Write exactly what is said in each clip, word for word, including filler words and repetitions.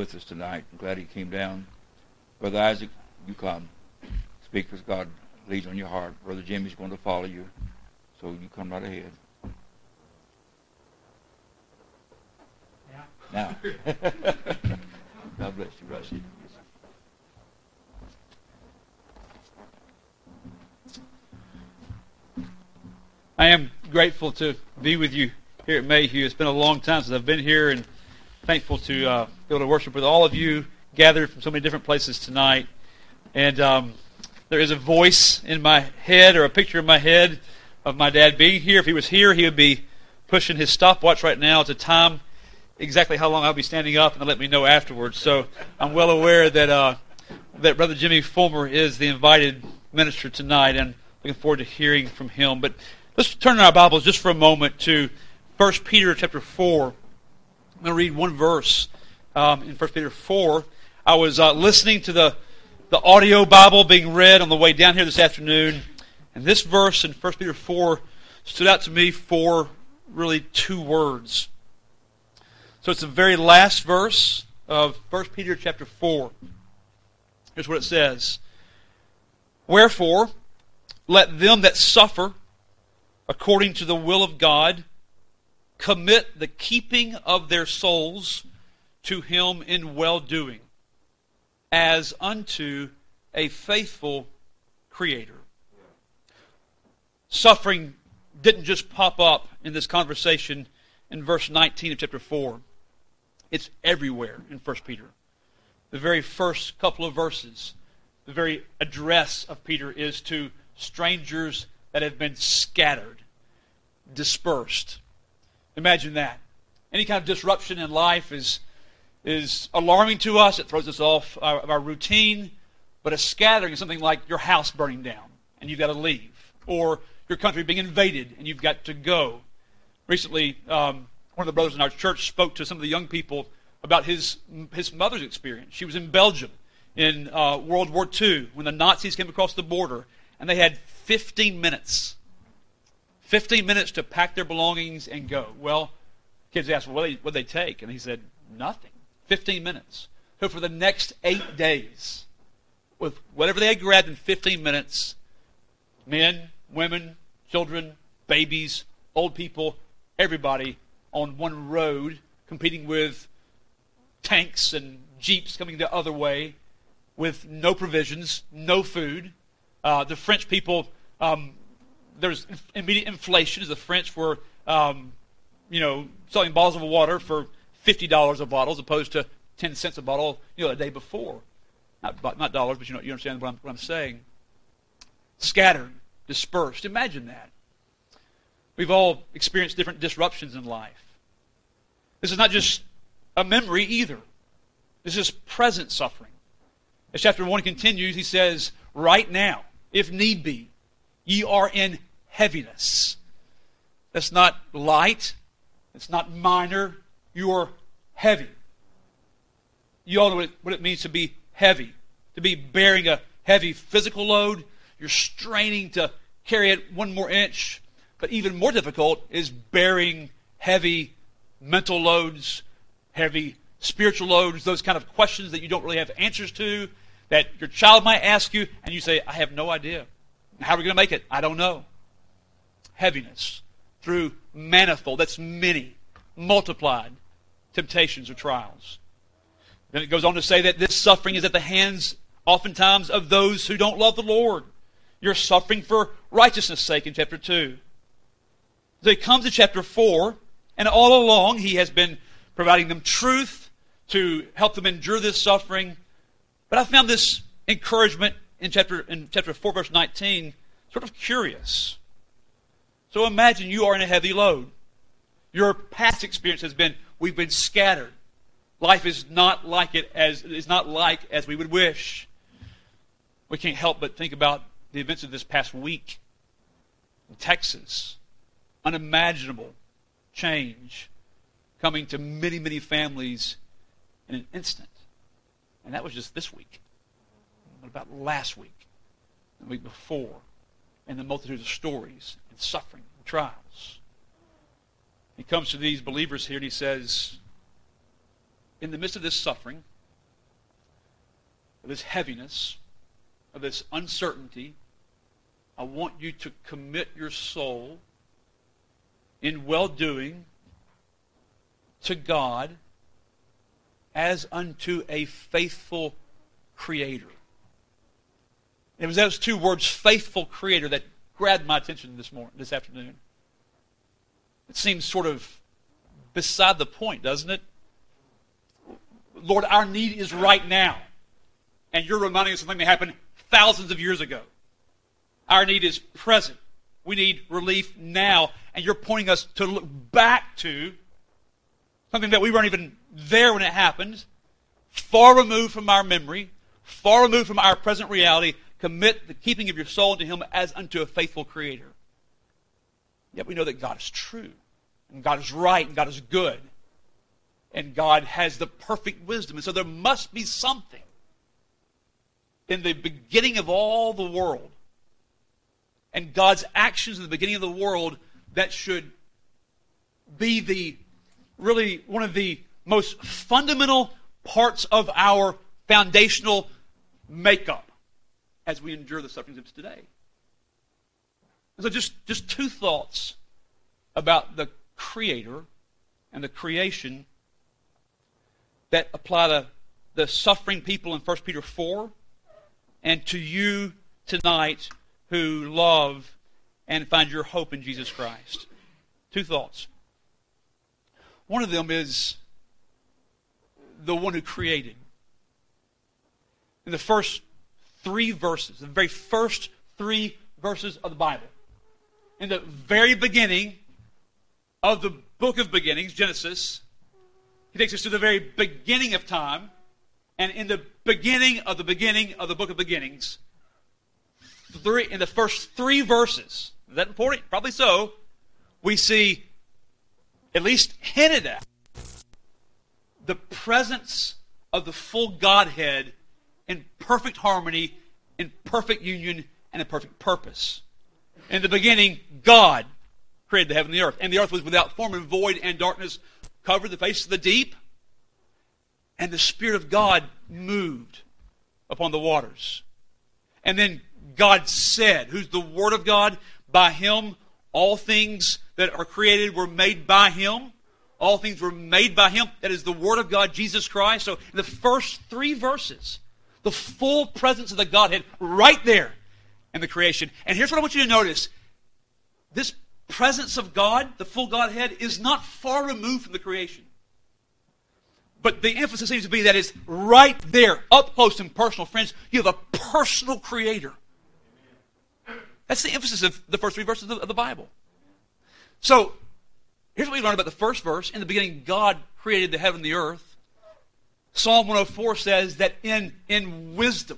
with us tonight. I'm glad he came down. Brother Isaac, you come. Speak as God leads on your heart. Brother Jimmy's going to follow you, so you come right ahead. Now. God bless you, Rusty. I am grateful to be with you here at Mayhew. It's been a long time since I've been here, and thankful to uh, be able to worship with all of you gathered from so many different places tonight. And um, there is a voice in my head, or a picture in my head, of my dad being here. If he was here, he would be pushing his stopwatch right now to time exactly how long I'll be standing up, and they'll let me know afterwards. So I'm well aware that uh, that Brother Jimmy Fulmer is the invited minister tonight, and looking forward to hearing from him. But let's turn our Bibles just for a moment to First Peter chapter four. I'm going to read one verse um, in First Peter four. I was uh, listening to the, the audio Bible being read on the way down here this afternoon, and this verse in First Peter four stood out to me for really two words. So it's the very last verse of First Peter chapter four. Here's what it says. Wherefore, let them that suffer according to the will of God commit the keeping of their souls to Him in well-doing, as unto a faithful Creator. Suffering didn't just pop up in this conversation in verse nineteen of chapter four. It's everywhere in First Peter. The very first couple of verses, the very address of Peter is to strangers that have been scattered, dispersed. Imagine that. Any kind of disruption in life is, is alarming to us. It throws us off our, of our routine. But a scattering is something like your house burning down and you've got to leave, or your country being invaded and you've got to go. Recently, um, one of the brothers in our church spoke to some of the young people about his his mother's experience. She was in Belgium in uh, World War Two when the Nazis came across the border, and they had fifteen minutes. fifteen minutes to pack their belongings and go. Well, kids asked, well, what did they take? And he said, nothing. fifteen minutes. So for the next eight days, with whatever they had grabbed in fifteen minutes, men, women, children, babies, old people, everybody on one road, competing with tanks and jeeps coming the other way, with no provisions, no food. Uh, the French people, um, there's immediate inflation as the French were, um, you know, selling bottles of water for fifty dollars a bottle as opposed to ten cents a bottle, you know, the day before. Not, not dollars, but you know, you understand what I'm, what I'm saying. Scattered, dispersed. Imagine that. We've all experienced different disruptions in life. This is not just a memory either. This is present suffering. As chapter one continues, he says, right now, if need be, ye are in heaviness. That's not light. It's not minor. You are heavy. You all know what it, what it means to be heavy. To be bearing a heavy physical load. You're straining to carry it one more inch. But even more difficult is bearing heavy mental loads, heavy spiritual loads, those kind of questions that you don't really have answers to, that your child might ask you, and you say, I have no idea. How are we going to make it? I don't know. Heaviness through manifold, that's many, multiplied temptations or trials. Then it goes on to say that this suffering is at the hands, oftentimes, of those who don't love the Lord. You're suffering for righteousness' sake in chapter two. So he comes to chapter four, and all along he has been providing them truth to help them endure this suffering. But I found this encouragement in chapter in chapter four, verse nineteen, sort of curious. So imagine you are in a heavy load. Your past experience has been, we've been scattered. Life is not like it as is not like as we would wish. We can't help but think about the events of this past week in Texas. Unimaginable change coming to many, many families in an instant. And that was just this week. What about last week? The week before? And the multitude of stories and suffering and trials. He comes to these believers here and he says, in the midst of this suffering, of this heaviness, of this uncertainty, I want you to commit your soul in well-doing to God as unto a faithful Creator. It was those two words, faithful Creator, that grabbed my attention this morning, this afternoon. It seems sort of beside the point, doesn't it? Lord, our need is right now. And you're reminding us of something that happened thousands of years ago. Our need is present. We need relief now. And you're pointing us to look back to something that we weren't even there when it happened, far removed from our memory, far removed from our present reality. Commit the keeping of your soul unto Him as unto a faithful Creator. Yet we know that God is true, and God is right, and God is good, and God has the perfect wisdom. And so there must be something in the beginning of all the world and God's actions in the beginning of the world that should be the really one of the most fundamental parts of our foundational makeup as we endure the sufferings of today. And so just, just two thoughts about the Creator and the creation that apply to the suffering people in First Peter four and to you tonight who love and find your hope in Jesus Christ. Two thoughts. One of them is the one who created. In the first three verses, the very first three verses of the Bible, in the very beginning of the book of beginnings, Genesis, He takes us to the very beginning of time, and in the beginning of the beginning of the book of beginnings, three, in the first three verses, is that important? Probably so, we see, at least hinted at, the presence of the full Godhead in perfect harmony, in perfect union, and in perfect purpose. In the beginning, God created the heaven and the earth. And the earth was without form and void, and darkness covered the face of the deep. And the Spirit of God moved upon the waters. And then God said, who's the Word of God? By Him, all things that are created were made by Him. All things were made by Him. That is the Word of God, Jesus Christ. So in the first three verses, the full presence of the Godhead right there in the creation. And here's what I want you to notice. This presence of God, the full Godhead, is not far removed from the creation. But the emphasis seems to be that it's right there, up close and personal. Friends, you have a personal Creator. That's the emphasis of the first three verses of the Bible. So, here's what we learn about the first verse. In the beginning, God created the heaven and the earth. Psalm one oh four says that in, in wisdom,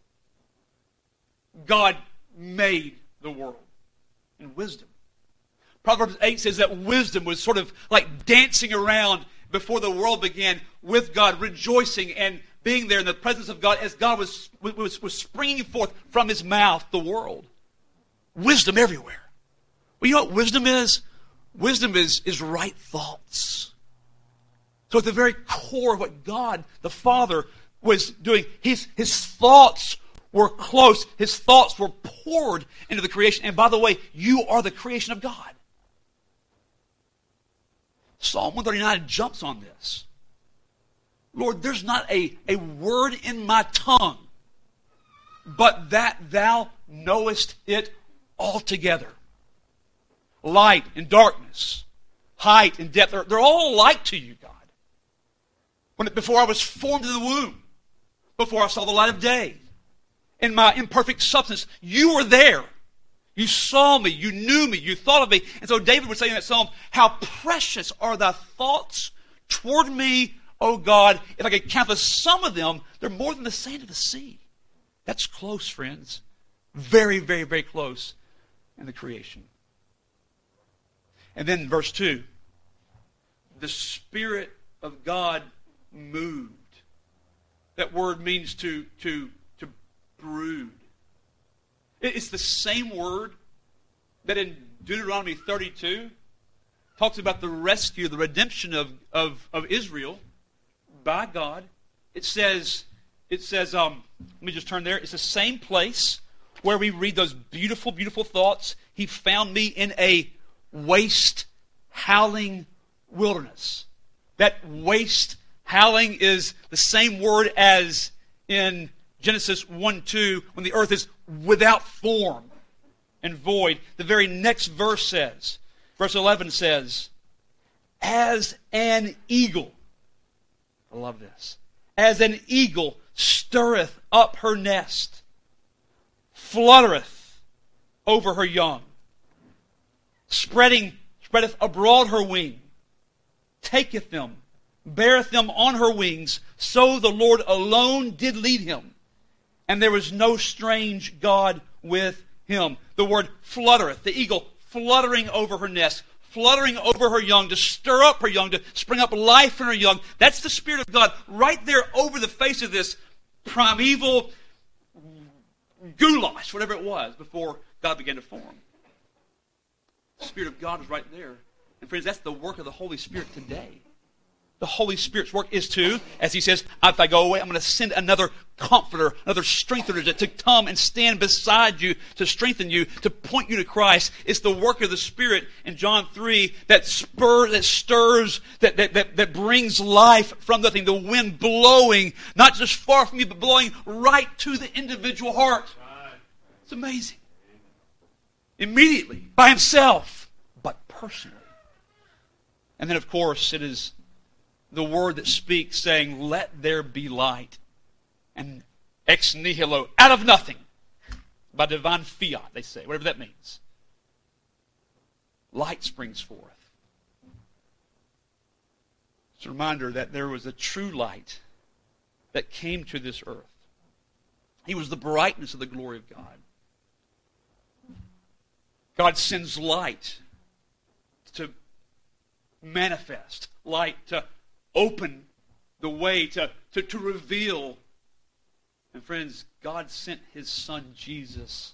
God made the world. In wisdom. Proverbs eight says that wisdom was sort of like dancing around before the world began with God, rejoicing and being there in the presence of God as God was, was, was springing forth from His mouth the world. Wisdom everywhere. Well, you know what wisdom is? Wisdom is, is right thoughts. So at the very core of what God, the Father, was doing, his, his thoughts were close. His thoughts were poured into the creation. And by the way, you are the creation of God. Psalm one thirty-nine jumps on this. Lord, there's not a, a word in my tongue, but that Thou knowest it altogether. Light and darkness, height and depth, they're, they're all alike to you, God. When, before I was formed in the womb, before I saw the light of day, in my imperfect substance, you were there. You saw me, you knew me, you thought of me. And so David would say in that psalm, how precious are thy thoughts toward me, O God. If I could count the sum of them, they're more than the sand of the sea. That's close, friends. Very, very, very close in the creation. And then verse two, the Spirit of God moved. That word means to, to, to brood. It's the same word that in Deuteronomy thirty-two talks about the rescue, the redemption of, of, of Israel by God. It says, it says, um, let me just turn there. It's the same place where we read those beautiful, beautiful thoughts. He found me in a waste, howling wilderness. That waste, howling is the same word as in Genesis one two, when the earth is without form and void. The very next verse says, verse eleven says, as an eagle, I love this, as an eagle stirreth up her nest, fluttereth over her young, spreading, spreadeth abroad her wing, taketh them, beareth them on her wings, so the Lord alone did lead him, and there was no strange God with him. The word fluttereth, the eagle fluttering over her nest, fluttering over her young, to stir up her young, to spring up life in her young. That's the Spirit of God right there over the face of this primeval goulash, whatever it was, before God began to form. The Spirit of God is right there. And friends, that's the work of the Holy Spirit today. The Holy Spirit's work is to, as he says, if I go away, I'm going to send another comforter, another strengthener to, to come and stand beside you, to strengthen you, to point you to Christ. It's the work of the Spirit in John three that spurs, that stirs, that, that, that, that brings life from nothing. The wind blowing, not just far from you, but blowing right to the individual heart. It's amazing. Immediately, by himself, but personally. And then, of course, it is the Word that speaks, saying, let there be light. And ex nihilo, out of nothing, by divine fiat, they say, whatever that means. Light springs forth. It's a reminder that there was a true light that came to this earth. He was the brightness of the glory of God. God sends light to manifest, light to open the way, to, to, to reveal. And friends, God sent his Son Jesus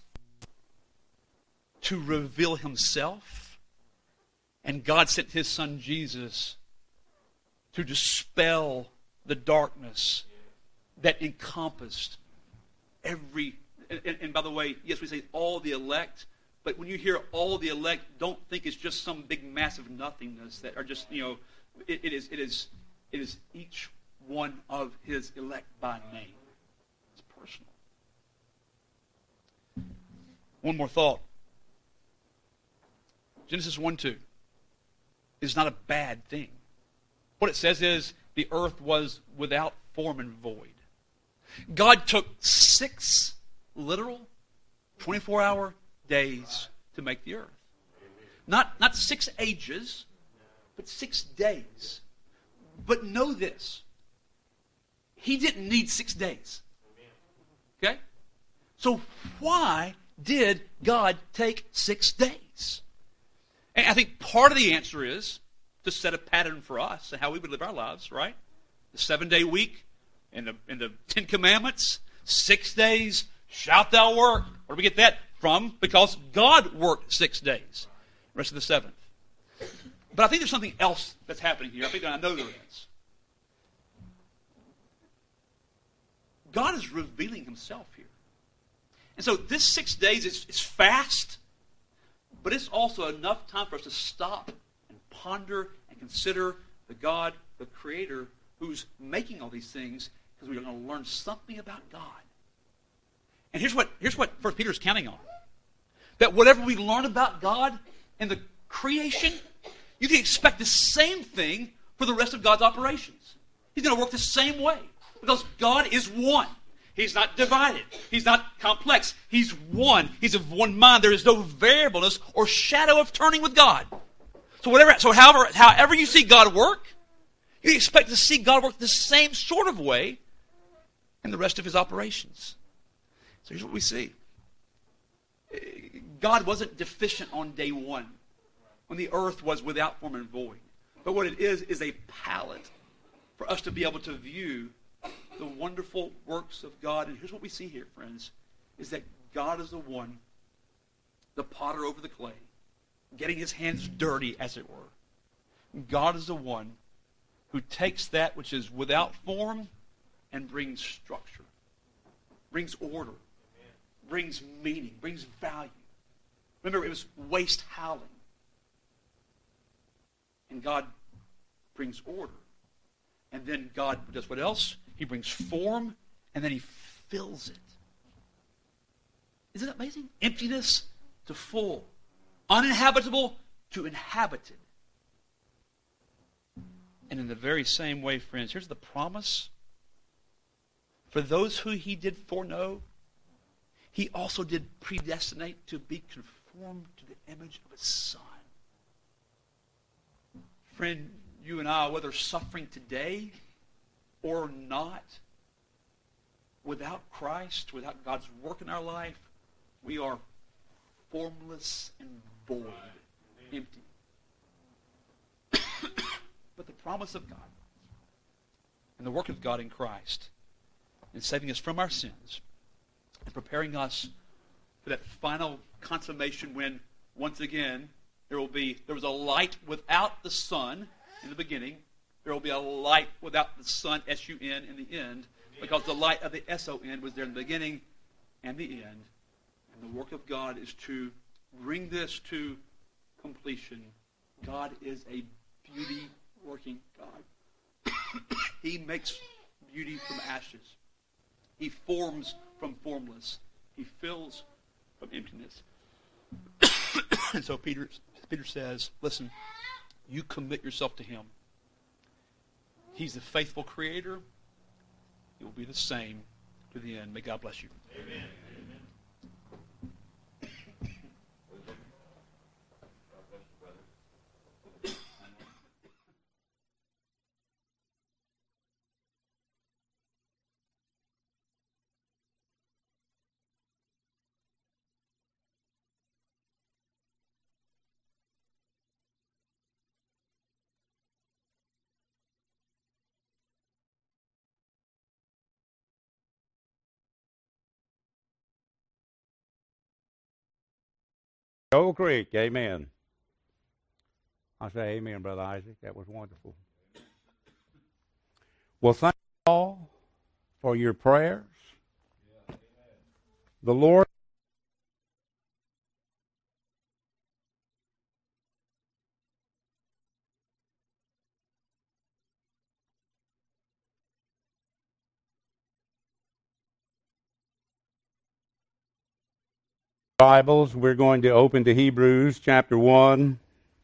to reveal himself. And God sent his Son Jesus to dispel the darkness that encompassed every... And, and by the way, yes, we say all the elect, but when you hear all the elect, don't think it's just some big massive nothingness that are just, you know, it, it is... It is It is each one of his elect by name. It's personal. One more thought. Genesis one two is not a bad thing. What it says is the earth was without form and void. God took six literal twenty-four hour days to make the earth. Not, not six ages, but six days. But know this. He didn't need six days. Okay? So why did God take six days? And I think part of the answer is to set a pattern for us and how we would live our lives, right? The seven-day week and the, and the Ten Commandments, six days, shalt thou work. Where do we get that from? Because God worked six days. The rest of the seventh. But I think there's something else that's happening here. I think I know there is. God is revealing himself here. And so this six days is, is fast, but it's also enough time for us to stop and ponder and consider the God, the Creator, who's making all these things, because we're going to learn something about God. And here's what, here's what First Peter is counting on. That whatever we learn about God in the creation, you can expect the same thing for the rest of God's operations. He's going to work the same way. Because God is one. He's not divided. He's not complex. He's one. He's of one mind. There is no variableness or shadow of turning with God. So whatever, so however, however you see God work, you expect to see God work the same sort of way in the rest of his operations. So here's what we see. God wasn't deficient on day one, when the earth was without form and void. But what it is, is a palette for us to be able to view the wonderful works of God. And here's what we see here, friends, is that God is the one, the potter over the clay, getting his hands dirty, as it were. God is the one who takes that which is without form and brings structure, brings order, brings meaning, brings value. Remember, it was waste howling. And God brings order. And then God does what else? He brings form, and then he fills it. Isn't that amazing? Emptiness to full. Uninhabitable to inhabited. And in the very same way, friends, here's the promise. For those who he did foreknow, he also did predestinate to be conformed to the image of his Son. Friend, you and I, whether suffering today or not, without Christ, without God's work in our life, we are formless and void, empty. But the promise of God and the work of God in Christ in saving us from our sins and preparing us for that final consummation when, once again, there will be, there was a light without the sun in the beginning. There will be a light without the sun, S U N, in the end, because the light of the S O N was there in the beginning and the end. And the work of God is to bring this to completion. God is a beauty-working God. He makes beauty from ashes. He forms from formless. He fills from emptiness. And so Peter, Peter says, listen, you commit yourself to him. He's the faithful creator. He will be the same to the end. May God bless you. Amen. Oak Creek, amen. I say amen, Brother Isaac. That was wonderful. Well, thank you all for your prayers. The Lord Bibles, we're going to open to Hebrews chapter one,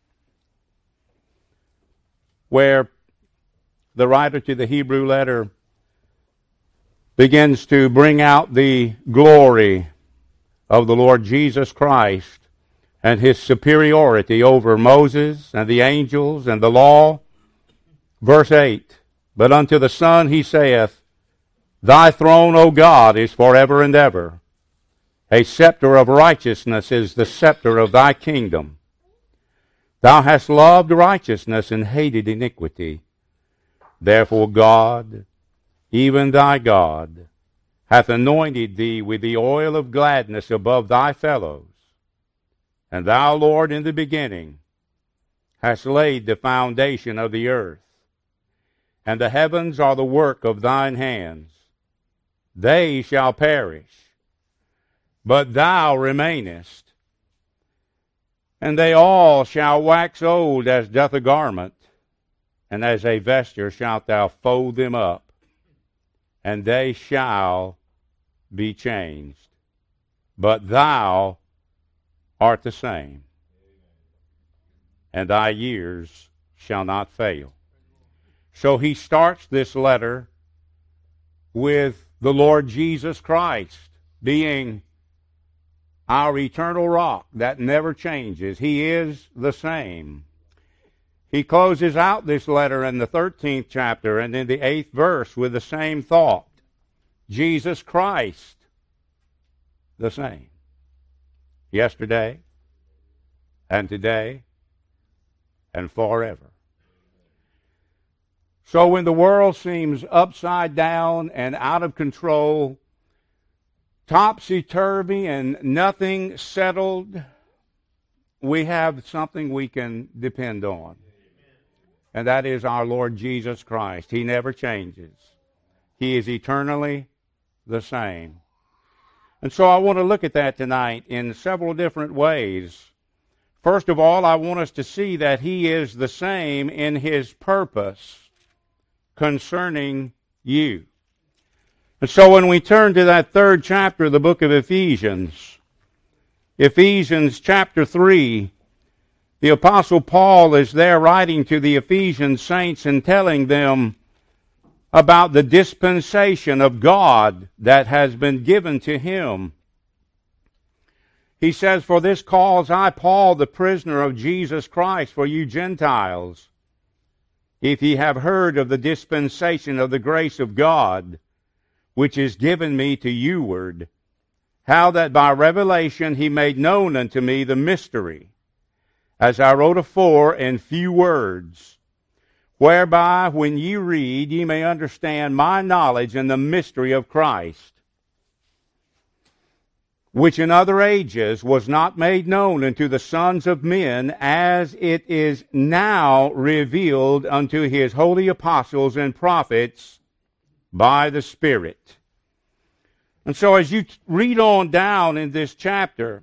where the writer to the Hebrew letter begins to bring out the glory of the Lord Jesus Christ and his superiority over Moses and the angels and the law. Verse eight, but unto the Son he saith, Thy throne, O God, is forever and ever. A scepter of righteousness is the scepter of thy kingdom. Thou hast loved righteousness and hated iniquity. Therefore God, even thy God, hath anointed thee with the oil of gladness above thy fellows. And thou, Lord, in the beginning, hast laid the foundation of the earth. And the heavens are the work of thine hands. They shall perish, but thou remainest. And they all shall wax old as doth a garment, and as a vesture shalt thou fold them up, and they shall be changed. But thou art the same, and thy years shall not fail. So he starts this letter with the Lord Jesus Christ being our eternal rock that never changes. He is the same. He closes out this letter in the thirteenth chapter and in the eighth verse with the same thought. Jesus Christ, the same. Yesterday and today and forever. So when the world seems upside down and out of control, topsy-turvy and nothing settled, we have something we can depend on. and that is our Lord Jesus Christ. He never changes. He is eternally the same. And so I want to look at that tonight in several different ways. First of all, I want us to see that He is the same in His purpose concerning you. And so when we turn to that third chapter of the book of Ephesians, Ephesians chapter three, the Apostle Paul is there writing to the Ephesian saints and telling them about the dispensation of God that has been given to him. He says, "For this cause I, Paul, the prisoner of Jesus Christ, for you Gentiles, if ye have heard of the dispensation of the grace of God, which is given me to youward, how that by revelation He made known unto me the mystery, as I wrote afore in few words, whereby when ye read ye may understand my knowledge in the mystery of Christ, which in other ages was not made known unto the sons of men, as it is now revealed unto His holy apostles and prophets by the Spirit." And so as you read on down in this chapter,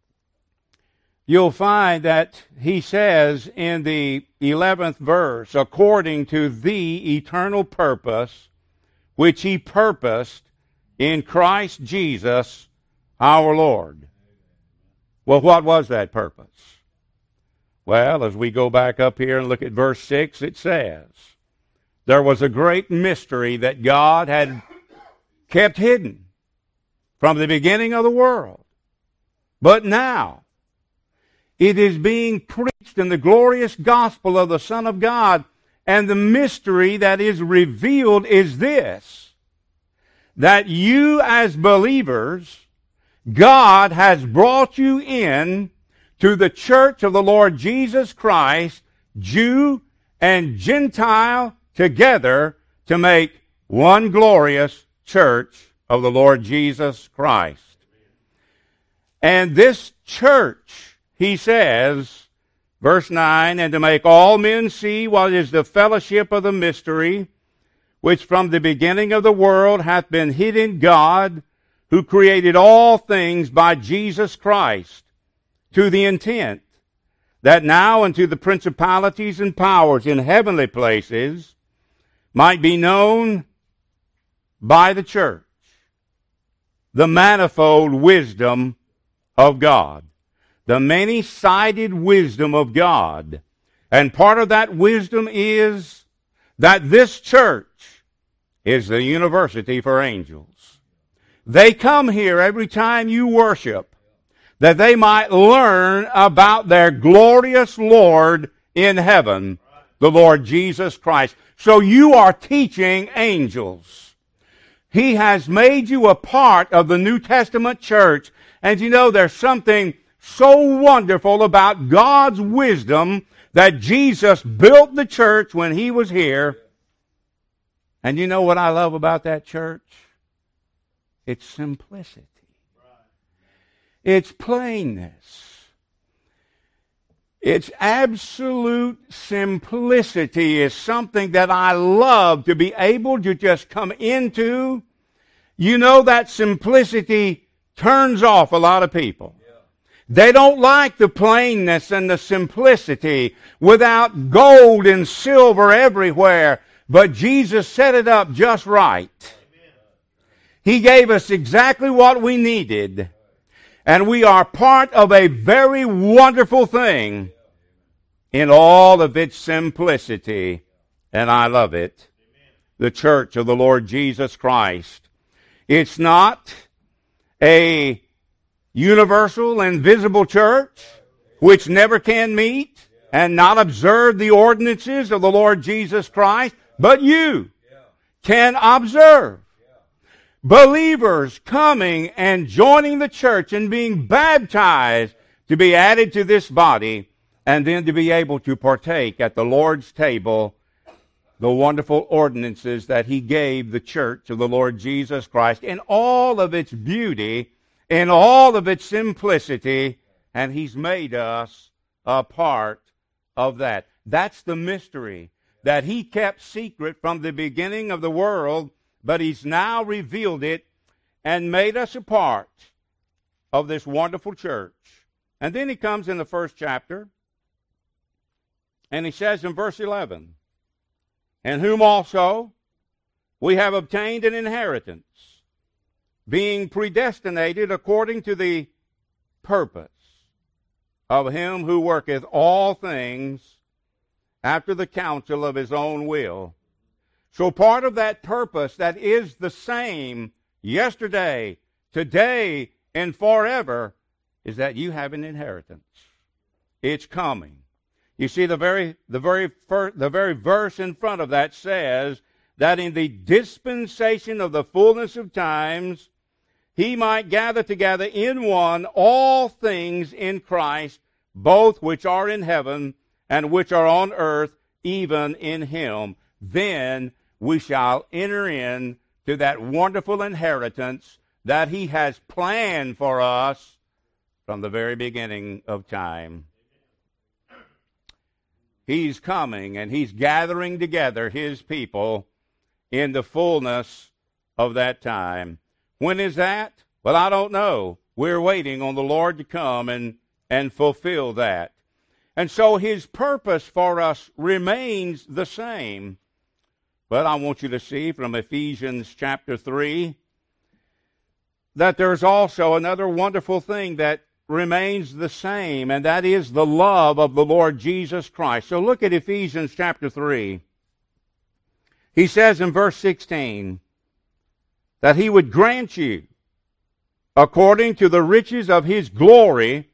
you'll find that he says in the eleventh verse, "According to the eternal purpose which He purposed in Christ Jesus our Lord." Well, what was that purpose? Well, as we go back up here and look at verse six, it says, there was a great mystery that God had kept hidden from the beginning of the world. But now, it is being preached in the glorious gospel of the Son of God, and the mystery that is revealed is this, that you as believers, God has brought you in to the church of the Lord Jesus Christ, Jew and Gentile together, to make one glorious church of the Lord Jesus Christ. And this church, he says, verse nine, "And to make all men see what is the fellowship of the mystery, which from the beginning of the world hath been hid in God, who created all things by Jesus Christ, to the intent that now unto the principalities and powers in heavenly places might be known by the church the manifold wisdom of God." The many-sided wisdom of God. And part of that wisdom is that this church is the university for angels. They come here every time you worship, that they might learn about their glorious Lord in heaven, the Lord Jesus Christ. So you are teaching angels. He has made you a part of the New Testament church. And you know, there's something so wonderful about God's wisdom that Jesus built the church when He was here. And you know what I love about that church? It's simplicity. It's plainness. It's absolute simplicity is something that I love to be able to just come into. You know, that simplicity turns off a lot of people. They don't like the plainness and the simplicity without gold and silver everywhere. But Jesus set it up just right. He gave us exactly what we needed. And we are part of a very wonderful thing in all of its simplicity. And I love it. The church of the Lord Jesus Christ. It's not a universal and visible church which never can meet and not observe the ordinances of the Lord Jesus Christ, but you can observe believers coming and joining the church and being baptized to be added to this body, and then to be able to partake at the Lord's table the wonderful ordinances that He gave the church of the Lord Jesus Christ in all of its beauty, in all of its simplicity, and He's made us a part of that. That's the mystery. that He kept secret from the beginning of the world, but He's now revealed it and made us a part of this wonderful church. And then He comes in the first chapter, and He says in verse eleven, "In whom also we have obtained an inheritance, being predestinated according to the purpose of Him who worketh all things after the counsel of His own will." So part of that purpose that is the same yesterday, today, and forever is that you have an inheritance. It's coming. You see, the very the very first, the very verse in front of that says that in the dispensation of the fullness of times He might gather together in one all things in Christ, both which are in heaven and which are on earth, even in Him. Then we shall enter in to that wonderful inheritance that He has planned for us from the very beginning of time. He's coming and He's gathering together His people in the fullness of that time. When is that? Well, I don't know. We're waiting on the Lord to come and, and fulfill that. And so His purpose for us remains the same. But I want you to see from Ephesians chapter three that there's also another wonderful thing that remains the same, and that is the love of the Lord Jesus Christ. So look at Ephesians chapter three. He says in verse sixteen that He would grant you, according to the riches of His glory,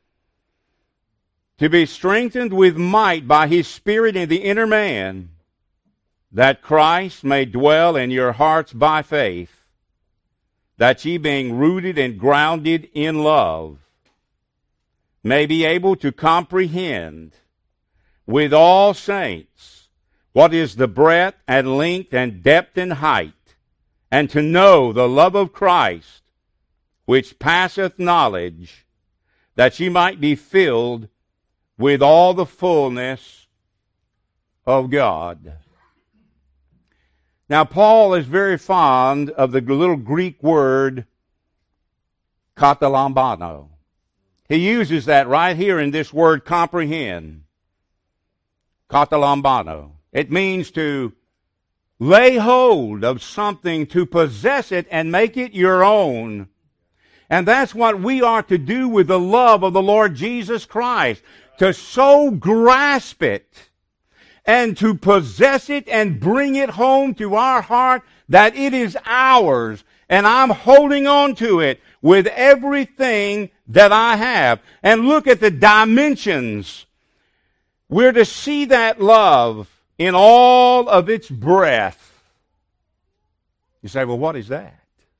to be strengthened with might by His Spirit in the inner man, that Christ may dwell in your hearts by faith, that ye being rooted and grounded in love, may be able to comprehend with all saints what is the breadth and length and depth and height, and to know the love of Christ, which passeth knowledge, that ye might be filled with all the fullness of God. Now, Paul is very fond of the little Greek word katalambano. He uses that right here in this word comprehend. Katalambano. It means to lay hold of something, to possess it and make it your own. And that's what we are to do with the love of the Lord Jesus Christ. To so grasp it and to possess it and bring it home to our heart that it is ours. And I'm holding on to it with everything that I have. And look at the dimensions. We're to see that love in all of its breadth. You say, well, what is that?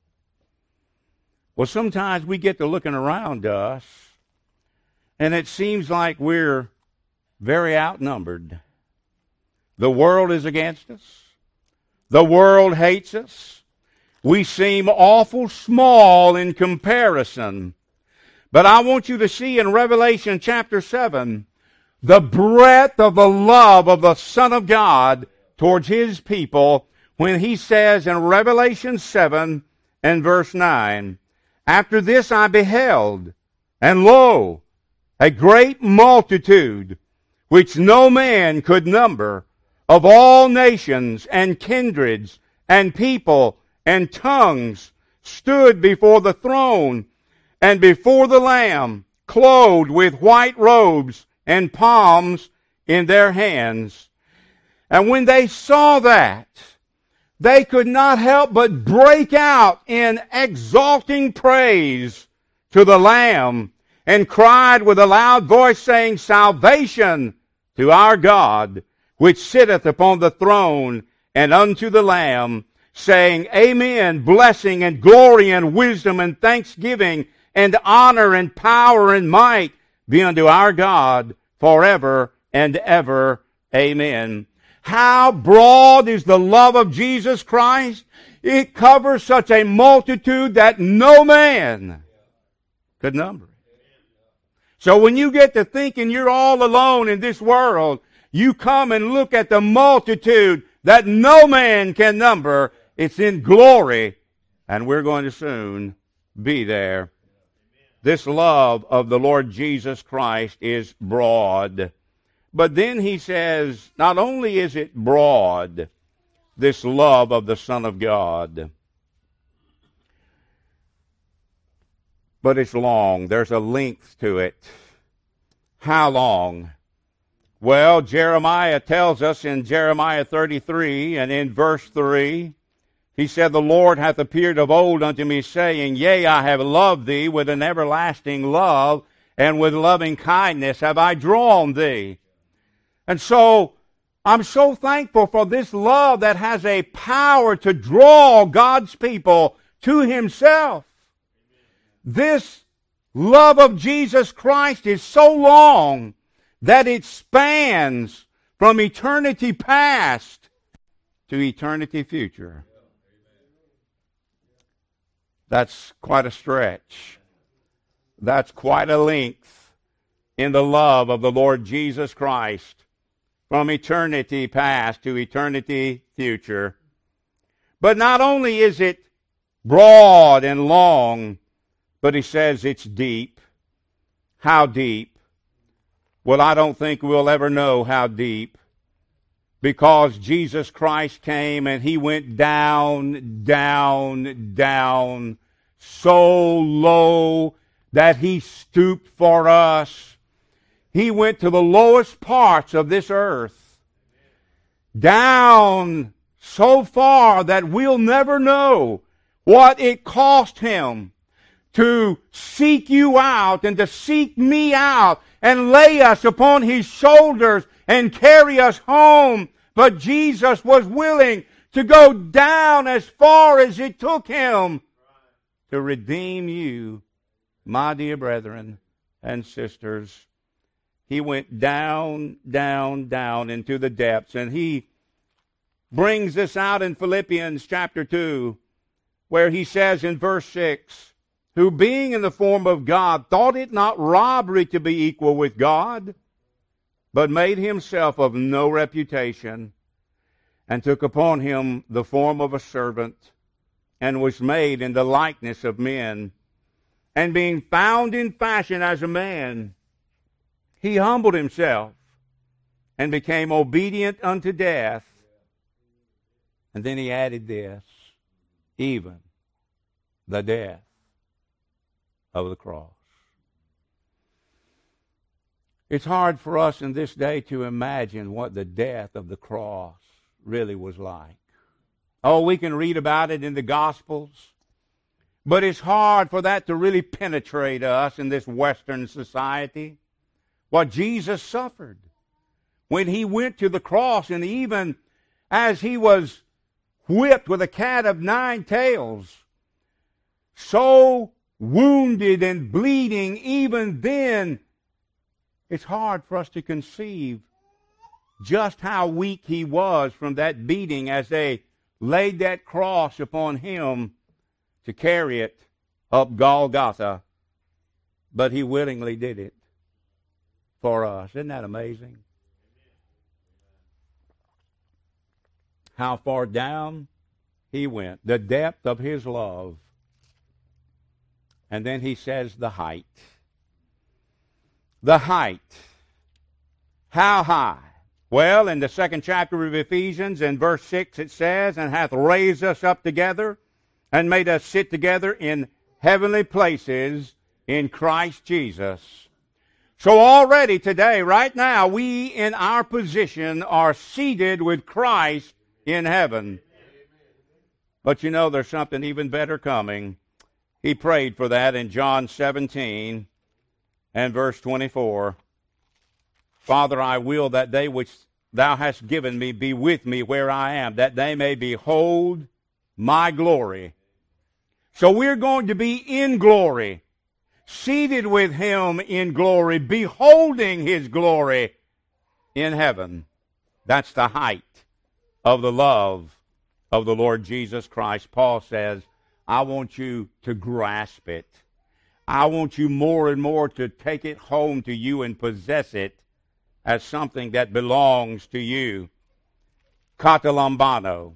Well, sometimes we get to looking around us, and it seems like we're very outnumbered. The world is against us. The world hates us. We seem awful small in comparison. But I want you to see in Revelation chapter seven the breadth of the love of the Son of God towards His people when He says in Revelation seven and verse nine, "After this I beheld, and lo, a great multitude, which no man could number, of all nations and kindreds and people and tongues, stood before the throne and before the Lamb, clothed with white robes and palms in their hands." And when they saw that, they could not help but break out in exalting praise to the Lamb, and cried with a loud voice, saying, "Salvation to our God, which sitteth upon the throne, and unto the Lamb, saying, Amen, blessing and glory and wisdom and thanksgiving and honor and power and might be unto our God forever and ever. Amen." How broad is the love of Jesus Christ? It covers such a multitude that no man could number it. So when you get to thinking you're all alone in this world, You come and look at the multitude that no man can number. It's in glory, and we're going to soon be there. This love of the Lord Jesus Christ is broad. But then he says, not only is it broad, this love of the Son of God, but it's long. There's a length to it. How long? Well, Jeremiah tells us in Jeremiah thirty-three and in verse three, he said, the Lord hath appeared of old unto me, saying, Yea, I have loved thee with an everlasting love, and with loving kindness have I drawn thee. And so, I'm so thankful for this love that has a power to draw God's people to Himself. This love of Jesus Christ is so long that it spans from eternity past to eternity future. That's quite a stretch. That's quite a length in the love of the Lord Jesus Christ from eternity past to eternity future. But not only is it broad and long, but he says it's deep. How deep? Well, I don't think we'll ever know how deep, because Jesus Christ came and He went down, down, down, so low that He stooped for us. He went to the lowest parts of this earth, down so far that we'll never know what it cost Him to seek you out and to seek me out and lay us upon His shoulders and carry us home. But Jesus was willing to go down as far as it took Him to redeem you, my dear brethren and sisters. He went down, down, down into the depths. And He brings this out in Philippians chapter two, where He says in verse six, who being in the form of God thought it not robbery to be equal with God, but made Himself of no reputation, and took upon Him the form of a servant, and was made in the likeness of men. And being found in fashion as a man, He humbled Himself, and became obedient unto death. And then He added this, even the death of the cross. It's hard for us in this day to imagine what the death of the cross really was like. Oh, we can read about it in the Gospels, but it's hard for that to really penetrate us in this Western society. What Jesus suffered when He went to the cross, and even as He was whipped with a cat of nine tails, so wounded and bleeding, even then, it's hard for us to conceive just how weak He was from that beating as they laid that cross upon Him to carry it up Golgotha. But He willingly did it for us. Isn't that amazing? How far down He went, the depth of His love. And then He says the height. The height. How high? Well, in the second chapter of Ephesians, in verse six, it says, and hath raised us up together, and made us sit together in heavenly places in Christ Jesus. So already today, right now, we in our position are seated with Christ in heaven. But you know, there's something even better coming. He prayed for that in John seventeen and verse twenty-four. Father, I will that they which Thou hast given me be with me where I am, that they may behold my glory. So we're going to be in glory, seated with Him in glory, beholding His glory in heaven. That's the height of the love of the Lord Jesus Christ. Paul says, I want you to grasp it. I want you more and more to take it home to you and possess it as something that belongs to you. Katalambano.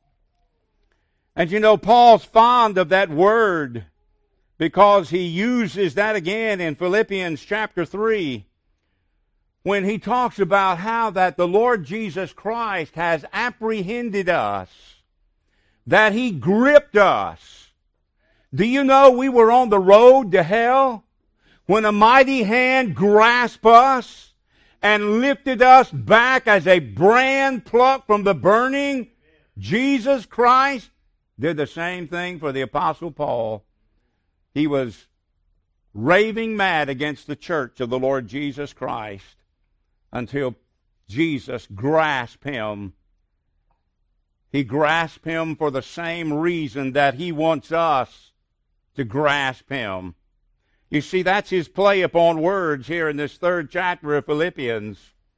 And you know, Paul's fond of that word because he uses that again in Philippians chapter three when he talks about how that the Lord Jesus Christ has apprehended us, that he gripped us. Do you know we were on the road to hell when a mighty hand grasped us and lifted us back as a brand plucked from the burning? Jesus Christ did the same thing for the Apostle Paul. He was raving mad against the church of the Lord Jesus Christ until Jesus grasped him. He grasped him for the same reason that he wants us to grasp him. You see, that's his play upon words here in this third chapter of Philippians.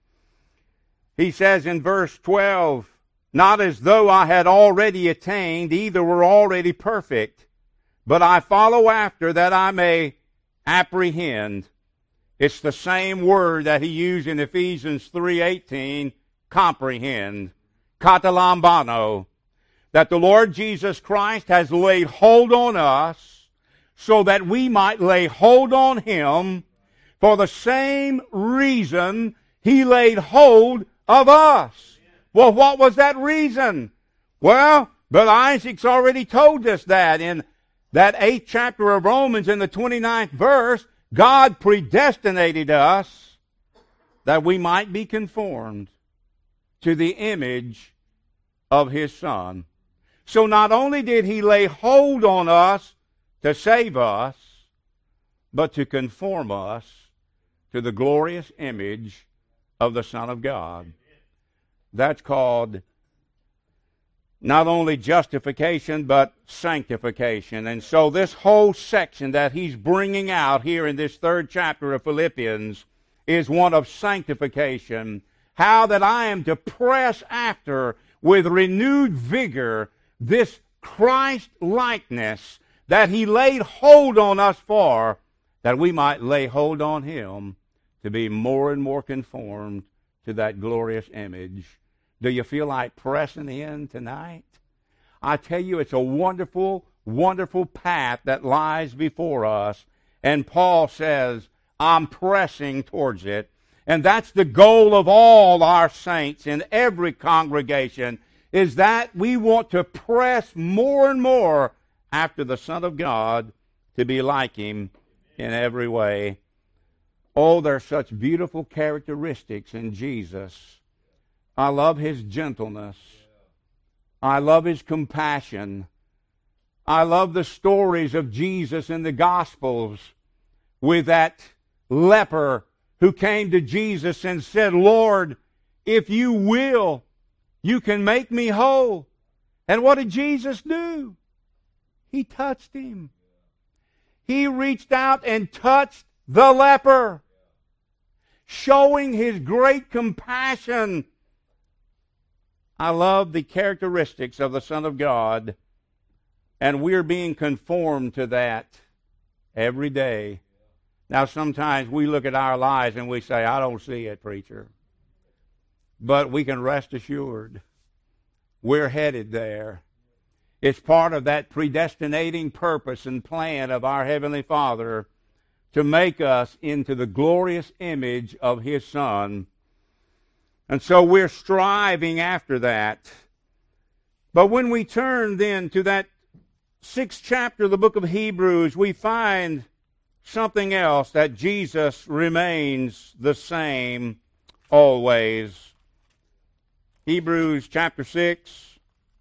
He says in verse twelve, not as though I had already attained, either were already perfect, but I follow after that I may apprehend. It's the same word that he used in Ephesians three eighteen, comprehend, katalambano, that the Lord Jesus Christ has laid hold on us so that we might lay hold on him for the same reason he laid hold of us. Well, what was that reason? Well, Brother Isaac's already told us that in that eighth chapter of Romans in the twenty-ninth verse. God predestinated us that we might be conformed to the image of his Son. So not only did he lay hold on us to save us, but to conform us to the glorious image of the Son of God. That's called not only justification, but sanctification. And so this whole section that he's bringing out here in this third chapter of Philippians is one of sanctification. How that I am to press after with renewed vigor this Christ-likeness that he laid hold on us for, that we might lay hold on him to be more and more conformed to that glorious image. Do you feel like pressing in tonight? I tell you, it's a wonderful, wonderful path that lies before us. And Paul says, I'm pressing towards it. And that's the goal of all our saints in every congregation, is that we want to press more and more after the Son of God to be like him in every way. Oh, there's such beautiful characteristics in Jesus. I love his gentleness. I love his compassion. I love the stories of Jesus in the Gospels with that leper who came to Jesus and said, Lord, if you will, you can make me whole. And what did Jesus do? He touched him. He reached out and touched the leper, showing his great compassion. I love the characteristics of the Son of God, and we're being conformed to that every day. Now, sometimes we look at our lives and we say, I don't see it, preacher. But we can rest assured we're headed there. It's part of that predestinating purpose and plan of our Heavenly Father to make us into the glorious image of his Son. And so we're striving after that. But when we turn then to that sixth chapter of the book of Hebrews, we find something else, that Jesus remains the same always. Hebrews chapter six.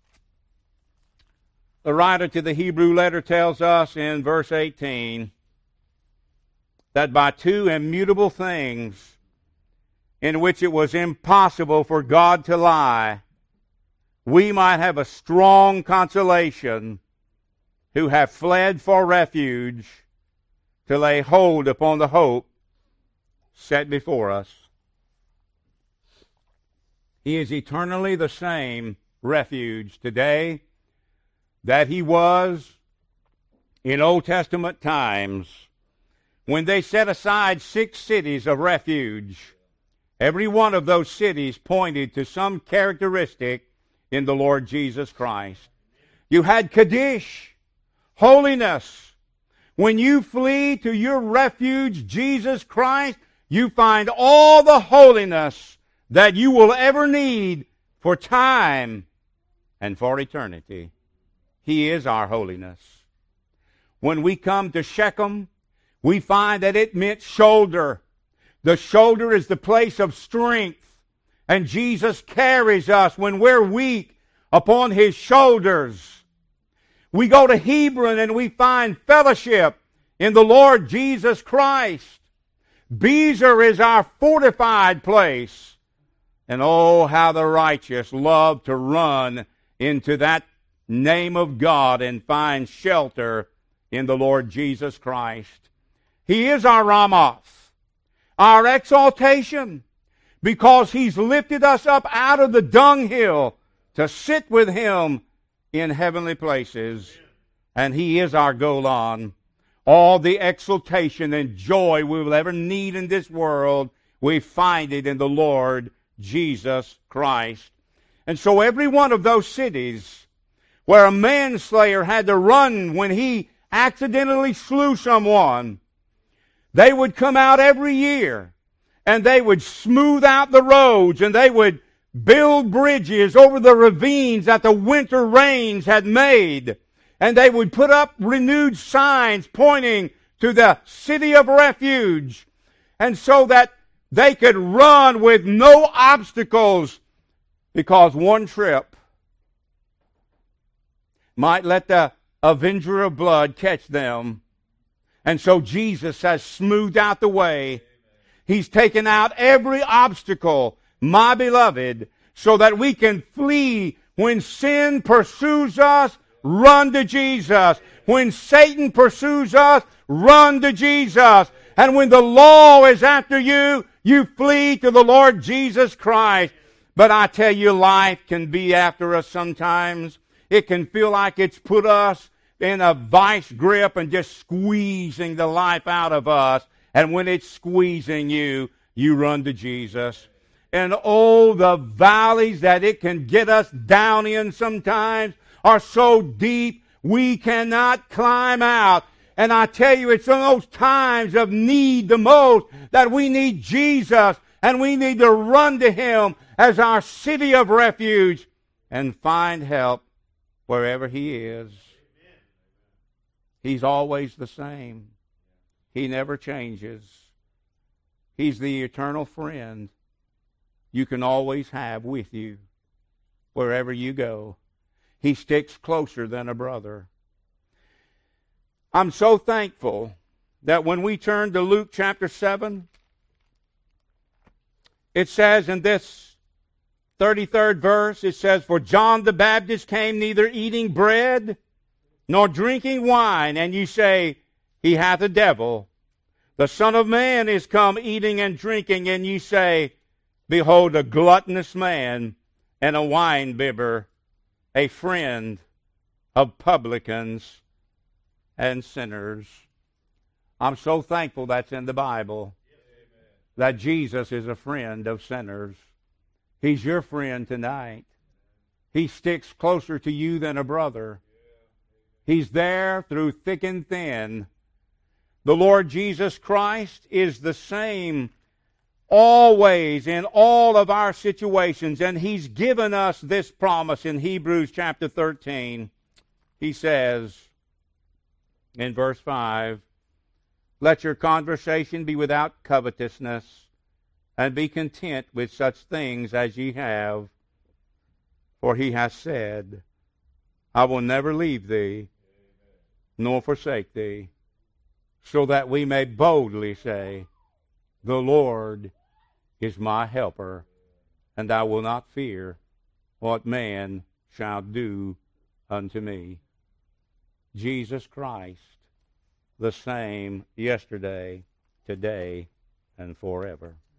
The writer to the Hebrew letter tells us in verse eighteen that by two immutable things in which it was impossible for God to lie, we might have a strong consolation who have fled for refuge to lay hold upon the hope set before us. He is eternally the same refuge today that he was in Old Testament times when they set aside six cities of refuge Every one of those cities pointed to some characteristic in the Lord Jesus Christ. You had Kadesh, holiness. When you flee to your refuge, Jesus Christ, you find all the holiness that you will ever need for time and for eternity. He is our holiness. When we come to Shechem, we find that it meant shoulder. The shoulder is the place of strength. And Jesus carries us when we're weak upon His shoulders. We go to Hebron and we find fellowship in the Lord Jesus Christ. Bezer is our fortified place. And oh, how the righteous love to run into that name of God and find shelter in the Lord Jesus Christ. He is our Ramoth, our exaltation, because He's lifted us up out of the dunghill to sit with Him in heavenly places. And He is our Golan. All the exultation and joy we will ever need in this world, we find it in the Lord Jesus Christ. And so every one of those cities where a manslayer had to run when he accidentally slew someone, they would come out every year and they would smooth out the roads and they would build bridges over the ravines that the winter rains had made. And they would put up renewed signs pointing to the city of refuge. And so that they could run with no obstacles, because one trip might let the avenger of blood catch them. And so Jesus has smoothed out the way. He's taken out every obstacle, my beloved, so that we can flee when sin pursues us. Run to Jesus. When Satan pursues us, run to Jesus. And when the law is after you, you flee to the Lord Jesus Christ. But I tell you, life can be after us sometimes. It can feel like it's put us in a vice grip and just squeezing the life out of us. And when it's squeezing you, you run to Jesus. And oh, the valleys that it can get us down in sometimes are so deep we cannot climb out. And I tell you, it's in those times of need the most that we need Jesus, and we need to run to Him as our city of refuge and find help wherever He is. He's always the same. He never changes. He's the eternal friend you can always have with you wherever you go. He sticks closer than a brother. I'm so thankful that when we turn to Luke chapter seven, it says in this thirty-third verse, it says, "For John the Baptist came neither eating bread nor drinking wine, and ye say, He hath a devil. The Son of Man is come eating and drinking, and ye say, Behold, a gluttonous man and a winebibber, a friend of publicans and sinners." I'm so thankful that's in the Bible, that Jesus is a friend of sinners. He's your friend tonight. He sticks closer to you than a brother. He's there through thick and thin. The Lord Jesus Christ is the same always in all of our situations, and He's given us this promise in Hebrews chapter thirteen. He says in verse five, "Let your conversation be without covetousness, and be content with such things as ye have. For He hath said, I will never leave thee, nor forsake thee, so that we may boldly say, The Lord is my helper, and I will not fear what man shall do unto me." Jesus Christ, the same yesterday, today, and forever.